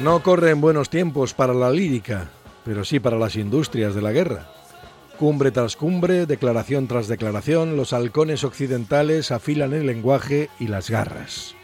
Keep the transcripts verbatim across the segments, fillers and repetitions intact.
No corren buenos tiempos para la lírica, pero sí para las industrias de la guerra. Cumbre tras cumbre, declaración tras declaración, los halcones occidentales afilan el lenguaje y las garras.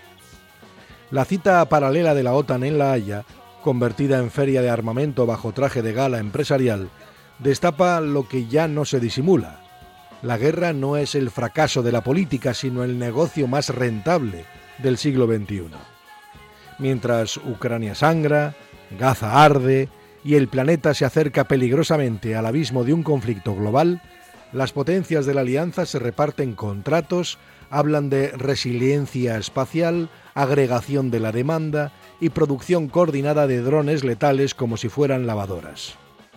La cita paralela de la OTAN en La Haya, convertida en feria de armamento bajo traje de gala empresarial, destapa lo que ya no se disimula. La guerra no es el fracaso de la política, sino el negocio más rentable del siglo veintiuno. Mientras Ucrania sangra, Gaza arde y el planeta se acerca peligrosamente al abismo de un conflicto global, las potencias de la alianza se reparten contratos, hablan de resiliencia espacial, agregación de la demanda y producción coordinada de drones letales como si fueran lavadoras.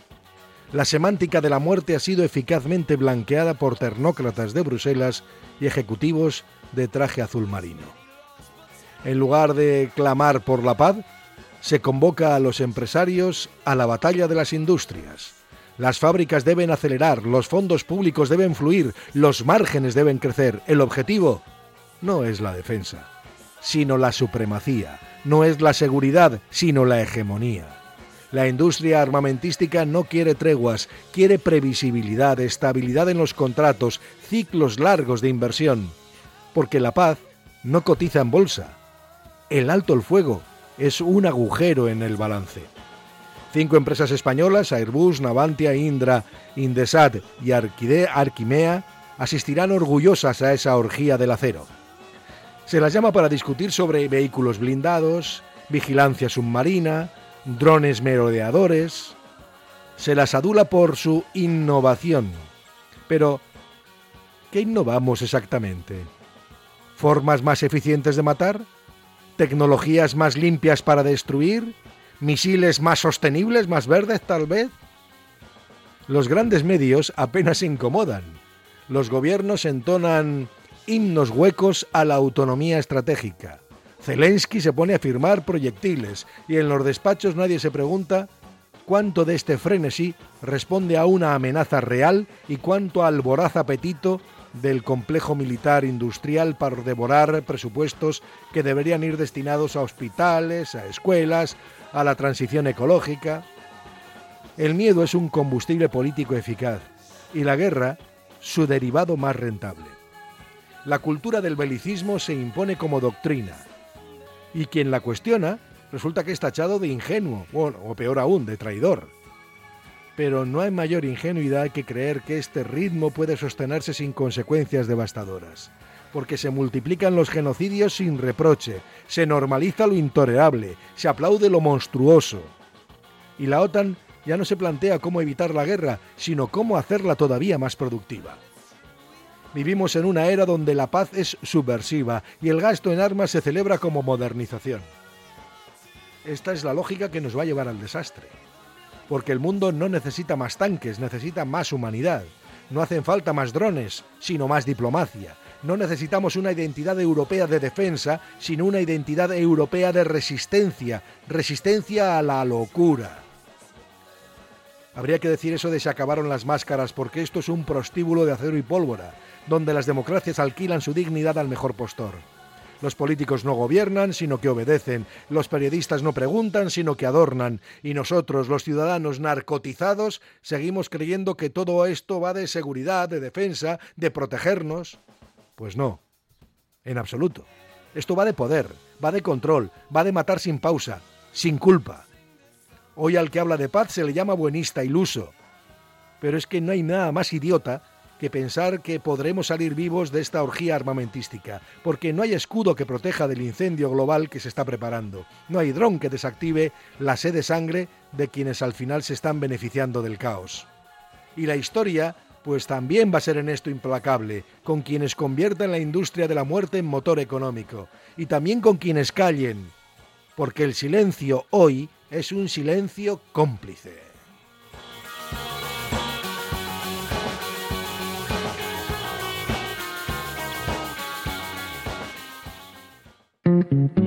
La semántica de la muerte ha sido eficazmente blanqueada por tecnócratas de Bruselas y ejecutivos de traje azul marino. En lugar de clamar por la paz, se convoca a los empresarios a la batalla de las industrias. Las fábricas deben acelerar, los fondos públicos deben fluir, los márgenes deben crecer. El objetivo no es la defensa, sino la supremacía. No es la seguridad, sino la hegemonía. La industria armamentística no quiere treguas, quiere previsibilidad, estabilidad en los contratos, ciclos largos de inversión. Porque la paz no cotiza en bolsa. El alto el fuego es un agujero en el balance. Cinco empresas españolas, Airbus, Navantia, Indra, Indesat y Arquide, Arquimea, asistirán orgullosas a esa orgía del acero. Se las llama para discutir sobre vehículos blindados, vigilancia submarina, drones merodeadores. Se las adula por su innovación. Pero, ¿qué innovamos exactamente? ¿Formas más eficientes de matar? ¿Tecnologías más limpias para destruir? ¿Misiles más sostenibles, más verdes tal vez? Los grandes medios apenas se incomodan. Los gobiernos entonan himnos huecos a la autonomía estratégica. Zelensky se pone a firmar proyectiles y en los despachos nadie se pregunta cuánto de este frenesí responde a una amenaza real y cuánto al voraz apetito del complejo militar industrial para devorar presupuestos que deberían ir destinados a hospitales, a escuelas, a la transición ecológica. El miedo es un combustible político eficaz y la guerra su derivado más rentable. La cultura del belicismo se impone como doctrina y quien la cuestiona resulta que es tachado de ingenuo, bueno, o peor aún, de traidor. Pero no hay mayor ingenuidad que creer que este ritmo puede sostenerse sin consecuencias devastadoras, porque se multiplican los genocidios sin reproche, se normaliza lo intolerable, se aplaude lo monstruoso. Y la OTAN ya no se plantea cómo evitar la guerra, sino cómo hacerla todavía más productiva. Vivimos en una era donde la paz es subversiva y el gasto en armas se celebra como modernización. Esta es la lógica que nos va a llevar al desastre. Porque el mundo no necesita más tanques, necesita más humanidad. No hacen falta más drones, sino más diplomacia. No necesitamos una identidad europea de defensa, sino una identidad europea de resistencia, resistencia a la locura. Habría que decir eso de se acabaron las máscaras, porque esto es un prostíbulo de acero y pólvora, donde las democracias alquilan su dignidad al mejor postor. Los políticos no gobiernan, sino que obedecen. Los periodistas no preguntan, sino que adornan. Y nosotros, los ciudadanos narcotizados, seguimos creyendo que todo esto va de seguridad, de defensa, de protegernos. Pues no, en absoluto. Esto va de poder, va de control, va de matar sin pausa, sin culpa. Hoy al que habla de paz se le llama buenista, iluso. Pero es que no hay nada más idiota que pensar que podremos salir vivos de esta orgía armamentística, porque no hay escudo que proteja del incendio global que se está preparando, no hay dron que desactive la sed de sangre de quienes al final se están beneficiando del caos. Y la historia, pues también va a ser en esto implacable, con quienes conviertan la industria de la muerte en motor económico, y también con quienes callen, porque el silencio hoy es un silencio cómplice. Thank you.